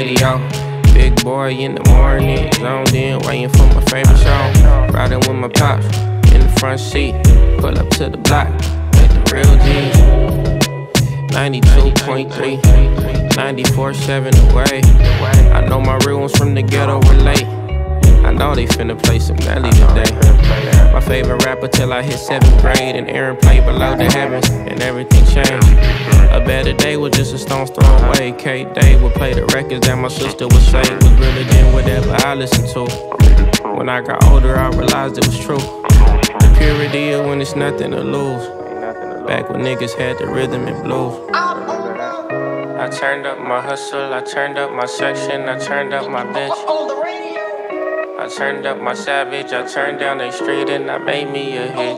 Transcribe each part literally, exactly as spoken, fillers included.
radio. Big boy in the morning, zoned in, waiting for my favorite song. Riding with my pops in the front seat, pull up to the block, with the real G's. ninety-two point three, ninety-four seven away. I know my real ones from the ghetto relate. I know they finna play some Nelly today. My favorite rapper till I hit seventh grade, and Aaron played Below the Heavens, and everything changed. A better day was just a stone's throw away. K Day would play the records that my sister would say was realer than whatever I listened to. When I got older, I realized it was true. The purity of when it's nothing to lose. Back when niggas had the rhythm and blues. I turned up my hustle, I turned up my section, I turned up my bitch. I turned up my savage, I turned down the street and I made me a hit.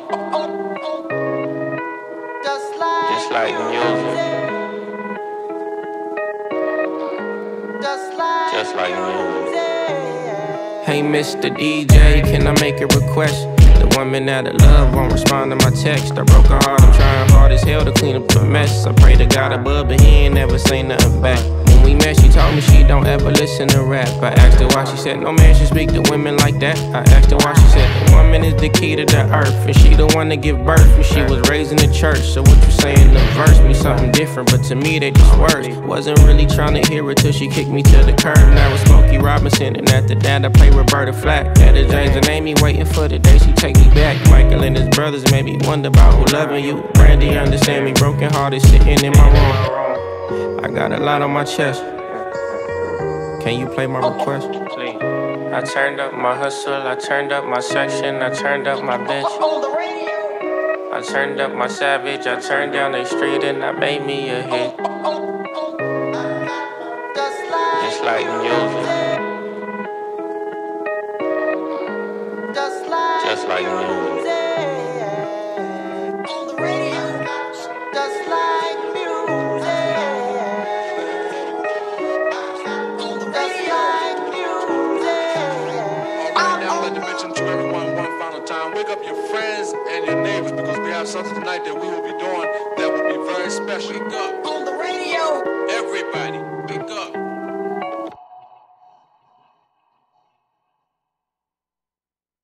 Just like music. Just like music. Hey Mister D J, can I make a request? The woman that I love won't respond to my text. I broke her heart, I'm trying hard as hell to clean up the mess. I pray to God above, but he ain't never say nothing back. When we met, she told me she don't ever listen to rap. I asked her why, she said no man should speak to women like that. I asked her why, she said the woman is the key to the earth, and she the one to give birth, and she was raised in the church. So what you saying, the verse means something different, but to me they just words. Wasn't really trying to hear it till she kicked me to the curb. Now it's Smokey Robinson, and after that I play Roberta Flack. Had a James and Amy waiting for the day she take me back. Michael and his brothers made me wonder about who loving you. Brandy understand me, broken hearted sitting in my room. I got a lot on my chest. Can you play my request? Please. I turned up my hustle, I turned up my section, I turned up my bitch. I turned up my savage, I turned down the street and I made me a hit. Just like music. Just like music. Wake up your friends and your neighbors, because we have something tonight that we will be doing that will be very special. Wake up.